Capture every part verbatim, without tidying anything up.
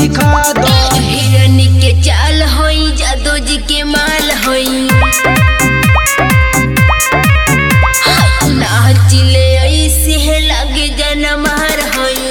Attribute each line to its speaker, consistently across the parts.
Speaker 1: चिखा दो।
Speaker 2: हिरनी के चाल होई जादो जी के माल होई नाचिले ऐसे लागे जनमार होई।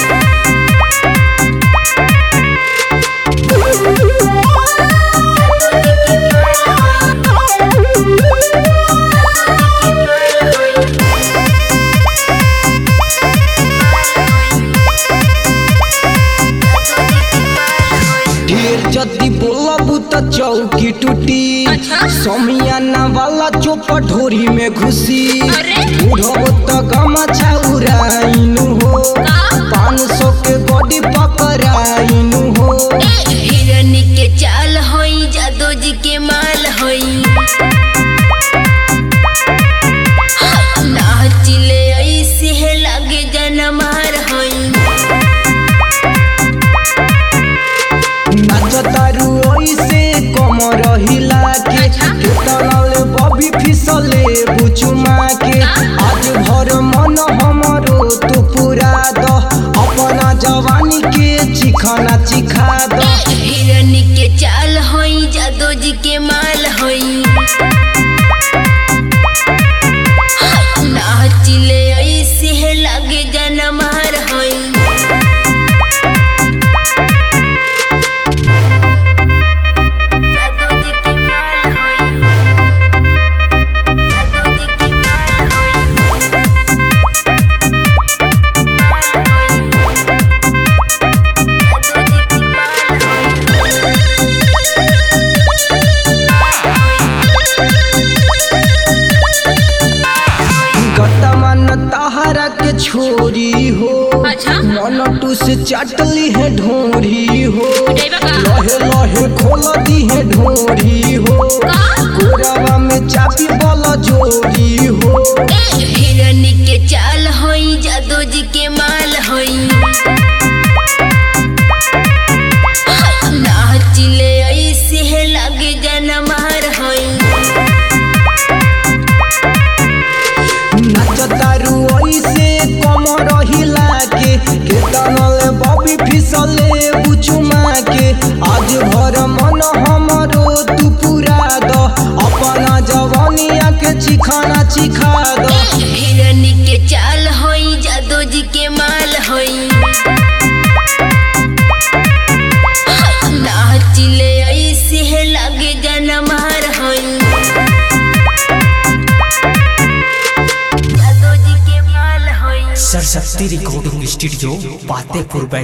Speaker 1: ढेर जदी बोलबू त चौकी टूटी। समियाना वाला चौपट ढोरी में घुसी। बुढ़ो त गमछा उड़ाइनु हो पाँच सौ के बॉडी पकड़ाइनु हो।
Speaker 2: हिरनी के चाल होई जादो जी के माल होई नाचिले ऐसे लागे जनमार होई।
Speaker 1: नाचतारू ओइसे कमर हिला के केतनाले बबी फिसले बुचुमा के। आज भर मन हमरो तू पूरा द अपना जवानी के चिखाना चिखा दो।
Speaker 2: हिरनी के चाल होई जादो जी के माल होई नाचिले ऐसे लागे जनमार होई।
Speaker 1: तहरा के छोरी हो मन टू से चटली है ढोरी हो। लहे लहे खोल दी है ढोरी हो कोरावा में चापी बल जोरी हो।
Speaker 2: हिरनी के चाल होई जादो जी के माल होई नाचिले ऐसे लागे जनमार होई।
Speaker 1: नाचतारू ओइसे कमर हिला के केतनले बबी फिसले बुचुमा के। आज भर मन हमरो तू पूरा द अपना जवानिया के चिखाना चिखा दो।
Speaker 2: हिरनी के चाल होई जादो जी के माल होई नाचिले ऐसे लागे जनमार होई।
Speaker 3: Saraswati recording studio, Fatehpur.